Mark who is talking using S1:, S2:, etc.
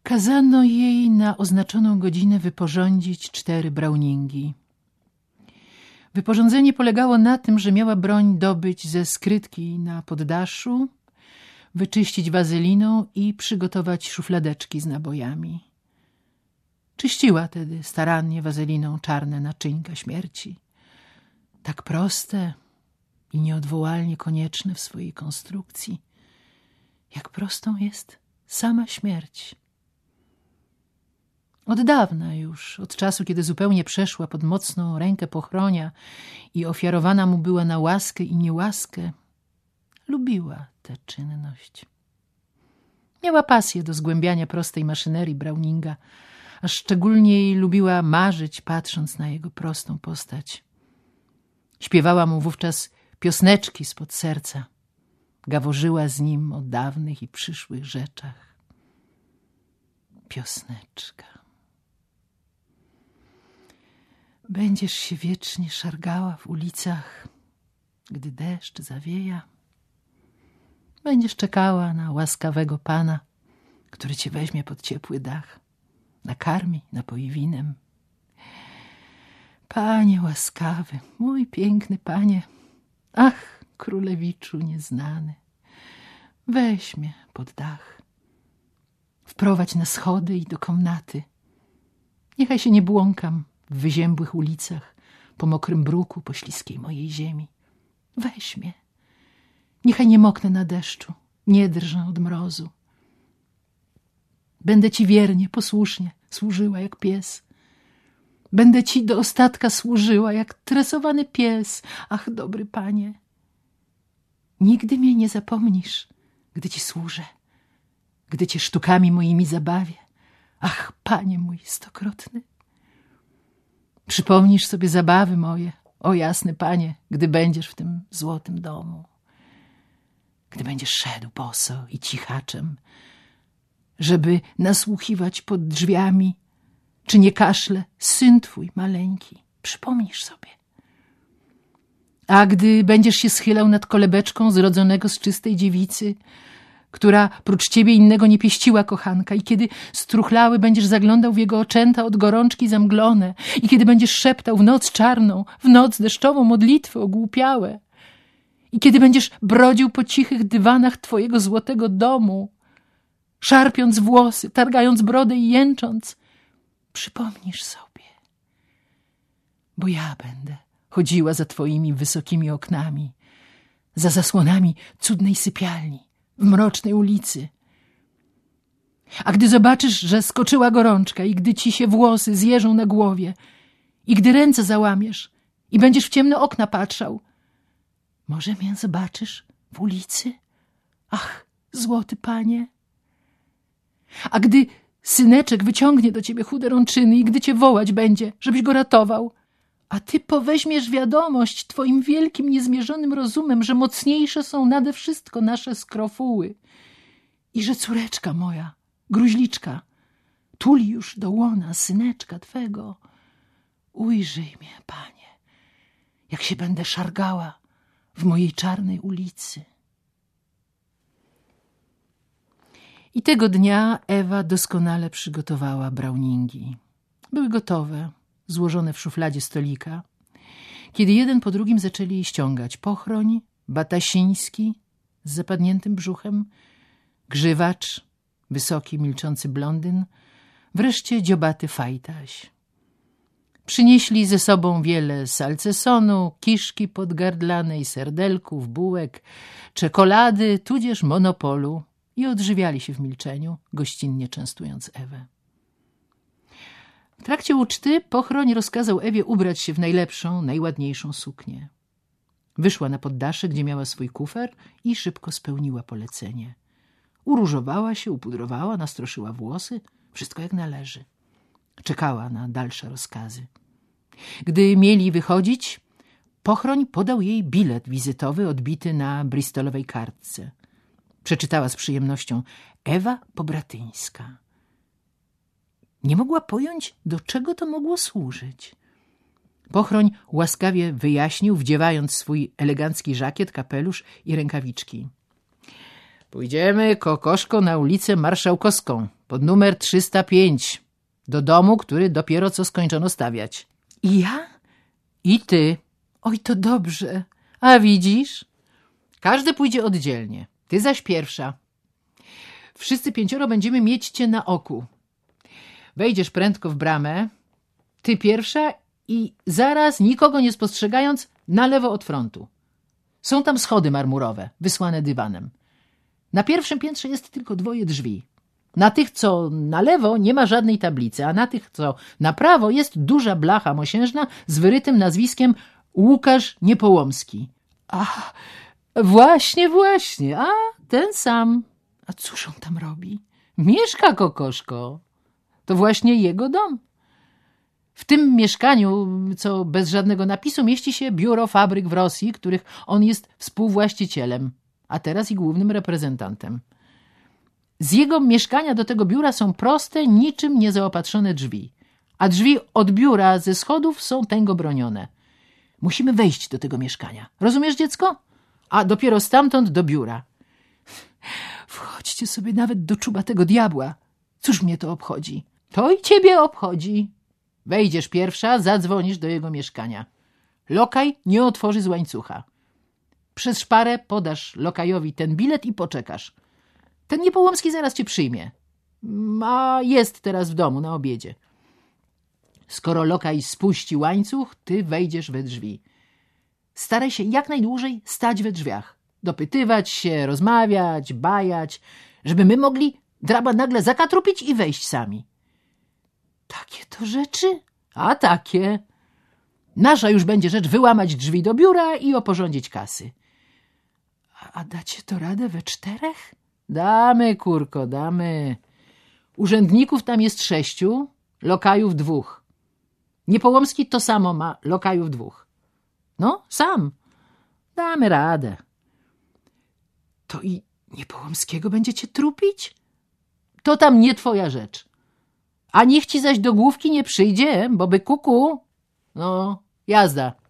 S1: Kazano jej na oznaczoną godzinę wyporządzić 4 browningi. Wyporządzenie polegało na tym, że miała broń dobyć ze skrytki na poddaszu, wyczyścić wazeliną i przygotować szufladeczki z nabojami. Czyściła tedy starannie wazeliną czarne naczyńka śmierci. Tak proste i nieodwołalnie konieczne w swojej konstrukcji, jak prostą jest sama śmierć. Od dawna już, od czasu, kiedy zupełnie przeszła pod mocną rękę Pochronia i ofiarowana mu była na łaskę i niełaskę, lubiła tę czynność. Miała pasję do zgłębiania prostej maszynerii Browninga, a szczególnie jej lubiła marzyć, patrząc na jego prostą postać. Śpiewała mu wówczas piosneczki spod serca, gaworzyła z nim o dawnych i przyszłych rzeczach. Piosneczka. Będziesz się wiecznie szargała w ulicach, gdy deszcz zawieja. Będziesz czekała na łaskawego pana, który cię weźmie pod ciepły dach, nakarmi, napoi winem. Panie łaskawy, mój piękny panie, ach, królewiczu nieznany, weź mnie pod dach, wprowadź na schody i do komnaty. Niechaj się nie błąkam w wyziębłych ulicach, po mokrym bruku, po śliskiej mojej ziemi. Weź mnie. Niechaj nie moknę na deszczu, nie drżę od mrozu. Będę ci wiernie, posłusznie służyła jak pies. Będę ci do ostatka służyła jak tresowany pies. Ach, dobry panie, nigdy mnie nie zapomnisz, gdy ci służę, gdy cię sztukami moimi zabawię. Ach, panie mój stokrotny. Przypomnisz sobie zabawy moje, o jasny panie, gdy będziesz w tym złotym domu. Gdy będziesz szedł boso i cichaczem, żeby nasłuchiwać pod drzwiami, czy nie kaszle syn twój maleńki. Przypomnisz sobie. A gdy będziesz się schylał nad kolebeczką zrodzonego z czystej dziewicy, która prócz ciebie innego nie pieściła kochanka, i kiedy struchlały będziesz zaglądał w jego oczęta od gorączki zamglone, i kiedy będziesz szeptał w noc czarną, w noc deszczową modlitwy ogłupiałe, i kiedy będziesz brodził po cichych dywanach twojego złotego domu, szarpiąc włosy, targając brodę i jęcząc, przypomnisz sobie, bo ja będę chodziła za twoimi wysokimi oknami, za zasłonami cudnej sypialni, w mrocznej ulicy. A gdy zobaczysz, że skoczyła gorączka i gdy ci się włosy zjeżą na głowie i gdy ręce załamiesz i będziesz w ciemne okna patrzał, może mnie zobaczysz w ulicy? Ach, złoty panie. A gdy syneczek wyciągnie do ciebie chude rączyny i gdy cię wołać będzie, żebyś go ratował, a ty poweźmiesz wiadomość twoim wielkim, niezmierzonym rozumem, że mocniejsze są nade wszystko nasze skrofuły i że córeczka moja, gruźliczka, tuli już do łona syneczka twego. Ujrzyj mnie, panie, jak się będę szargała w mojej czarnej ulicy. I tego dnia Ewa doskonale przygotowała browningi. Były gotowe, złożone w szufladzie stolika, kiedy jeden po drugim zaczęli ściągać Pochroń, Batasiński z zapadniętym brzuchem, Grzywacz, wysoki, milczący blondyn, wreszcie dziobaty Fajtaś. Przynieśli ze sobą wiele salcesonu, kiszki podgardlanej, serdelków, bułek, czekolady, tudzież monopolu i odżywiali się w milczeniu, gościnnie częstując Ewę. W trakcie uczty Pochroń rozkazał Ewie ubrać się w najlepszą, najładniejszą suknię. Wyszła na poddasze, gdzie miała swój kufer i szybko spełniła polecenie. Uróżowała się, upudrowała, nastroszyła włosy, wszystko jak należy. Czekała na dalsze rozkazy. Gdy mieli wychodzić, Pochroń podał jej bilet wizytowy odbity na bristolowej kartce. Przeczytała z przyjemnością: Ewa Pobratyńska. Nie mogła pojąć, do czego to mogło służyć. Pochroń łaskawie wyjaśnił, wdziewając swój elegancki żakiet, kapelusz i rękawiczki. Pójdziemy, kokoszko, na ulicę Marszałkowską, pod numer 305, do domu, który dopiero co skończono stawiać. I ja? I ty. Oj, to dobrze. A widzisz? Każdy pójdzie oddzielnie, ty zaś pierwsza. Wszyscy 5 będziemy mieć cię na oku. Wejdziesz prędko w bramę, ty pierwsza i zaraz, nikogo nie spostrzegając, na lewo od frontu. Są tam schody marmurowe, wysłane dywanem. Na pierwszym piętrze jest tylko 2 drzwi. Na tych, co na lewo, nie ma żadnej tablicy, a na tych, co na prawo, jest duża blacha mosiężna z wyrytym nazwiskiem Łukasz Niepołomski. A, właśnie, a ten sam. A cóż on tam robi? Mieszka, kokoszko. To właśnie jego dom. W tym mieszkaniu, co bez żadnego napisu, mieści się biuro fabryk w Rosji, których on jest współwłaścicielem, a teraz i głównym reprezentantem. Z jego mieszkania do tego biura są proste, niczym niezaopatrzone drzwi, a drzwi od biura ze schodów są tęgo bronione. Musimy wejść do tego mieszkania. Rozumiesz, dziecko? A dopiero stamtąd do biura. Wchodźcie sobie nawet do czubatego diabła. Cóż mnie to obchodzi? To i ciebie obchodzi. Wejdziesz pierwsza, zadzwonisz do jego mieszkania. Lokaj nie otworzy z łańcucha. Przez szparę podasz lokajowi ten bilet i poczekasz. Ten Niepołomski zaraz cię przyjmie. A jest teraz w domu na obiedzie. Skoro lokaj spuści łańcuch, ty wejdziesz we drzwi. Staraj się jak najdłużej stać we drzwiach. Dopytywać się, rozmawiać, bajać, żeby my mogli draba nagle zakatrupić i wejść sami. Takie to rzeczy? A takie. Nasza już będzie rzecz wyłamać drzwi do biura i oporządzić kasy. A dacie to radę we 4? Damy, kurko, damy. Urzędników tam jest 6, lokajów 2. Niepołomski to samo ma, lokajów 2. No, sam. Damy radę. To i Niepołomskiego będziecie trupić? To tam nie twoja rzecz. A niech ci zaś do główki nie przyjdzie, bo by kuku. No, jazda.